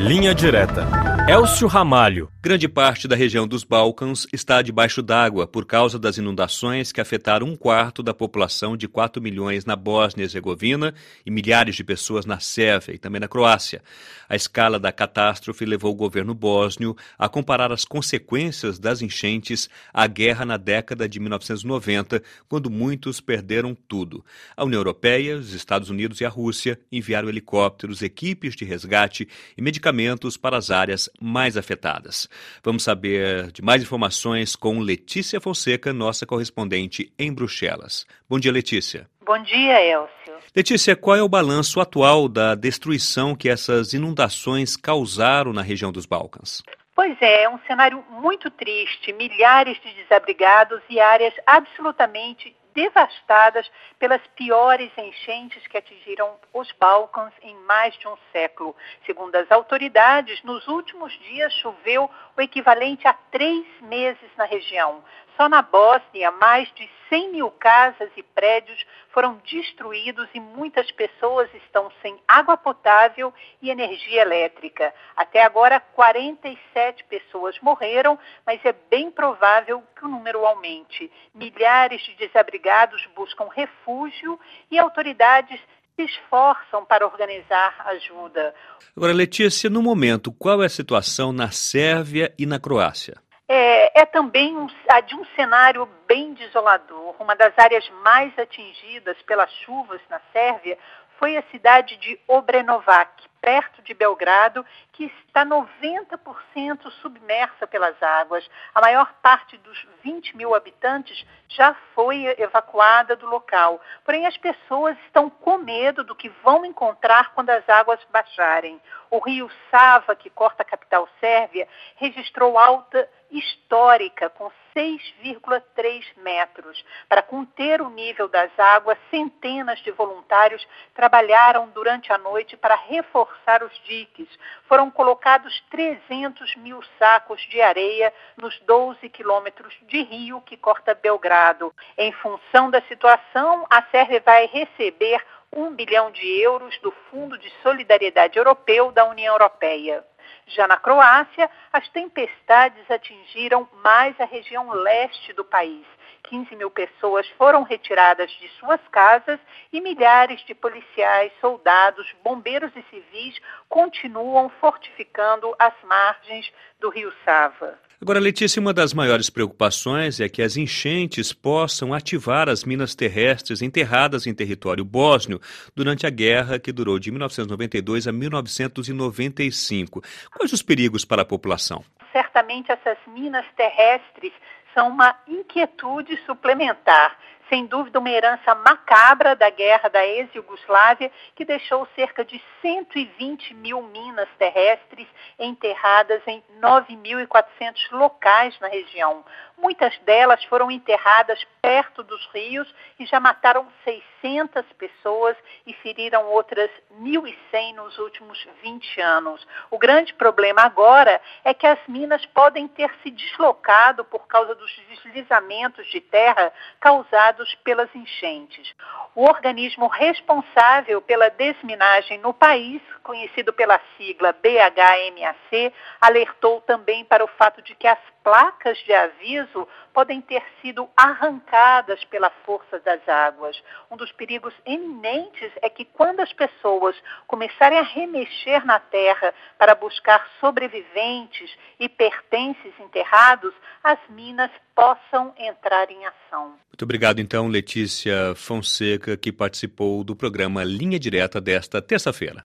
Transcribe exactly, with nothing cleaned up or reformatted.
Linha Direta. Elcio Ramalho. Grande parte da região dos Balcãs está debaixo d'água por causa das inundações que afetaram um quarto da população de quatro milhões na Bósnia e Herzegovina e milhares de pessoas na Sérvia e também na Croácia. A escala da catástrofe levou o governo bósnio a comparar as consequências das enchentes à guerra na década de mil novecentos e noventa, quando muitos perderam tudo. A União Europeia, os Estados Unidos e a Rússia enviaram helicópteros, equipes de resgate e medicamentos para as áreas mais afetadas. Vamos saber de mais informações com Letícia Fonseca, nossa correspondente em Bruxelas. Bom dia, Letícia. Bom dia, Elcio. Letícia, qual é o balanço atual da destruição que essas inundações causaram na região dos Balcãs? Pois é, é um cenário muito triste, milhares de desabrigados e áreas absolutamente devastadas pelas piores enchentes que atingiram os Balcãs em mais de um século. Segundo as autoridades, nos últimos dias choveu o equivalente a três meses na região. Só na Bósnia, mais de cem mil casas e prédios foram destruídos e muitas pessoas estão sem água potável e energia elétrica. Até agora, quarenta e sete pessoas morreram, mas é bem provável que o número aumente. Milhares de desabrigados buscam refúgio e autoridades se esforçam para organizar ajuda. Agora, Letícia, no momento, qual é a situação na Sérvia e na Croácia? É, é também um, de um cenário bem desolador. Uma das áreas mais atingidas pelas chuvas na Sérvia foi a cidade de Obrenovac, perto de Belgrado, que está noventa por cento submersa pelas águas. A maior parte dos vinte mil habitantes já foi evacuada do local. Porém, as pessoas estão com medo do que vão encontrar quando as águas baixarem. O rio Sava, que corta a capital sérvia, registrou alta histórica com seis vírgula três metros. Para conter o nível das águas, centenas de voluntários trabalharam durante a noite para reforçar os diques. Foram colocados trezentos mil sacos de areia nos doze quilômetros de rio que corta Belgrado. Em função da situação, a Sérvia vai receber um bilhão de euros do Fundo de Solidariedade Europeu da União Europeia. Já na Croácia, as tempestades atingiram mais a região leste do país. quinze mil pessoas foram retiradas de suas casas e milhares de policiais, soldados, bombeiros e civis continuam fortificando as margens do rio Sava. Agora, Letícia, uma das maiores preocupações é que as enchentes possam ativar as minas terrestres enterradas em território bósnio durante a guerra que durou de mil novecentos e noventa e dois a mil novecentos e noventa e cinco. Quais os perigos para a população? Certamente essas minas terrestres são uma inquietude suplementar. Sem dúvida, uma herança macabra da guerra da ex-Iugoslávia, que deixou cerca de cento e vinte mil minas terrestres enterradas em nove mil e quatrocentos locais na região. Muitas delas foram enterradas perto dos rios e já mataram seiscentas pessoas e feriram outras mil e cem nos últimos vinte anos. O grande problema agora é que as minas podem ter se deslocado por causa dos deslizamentos de terra causados pelas enchentes. O organismo responsável pela desminagem no país, conhecido pela sigla B H M A C, alertou também para o fato de que as placas de aviso podem ter sido arrancadas pela força das águas. Um dos perigos eminentes é que quando as pessoas começarem a remexer na terra para buscar sobreviventes e pertences enterrados, as minas possam entrar em ação. Muito obrigado, então, Letícia Fonseca, que participou do programa Linha Direta desta terça-feira.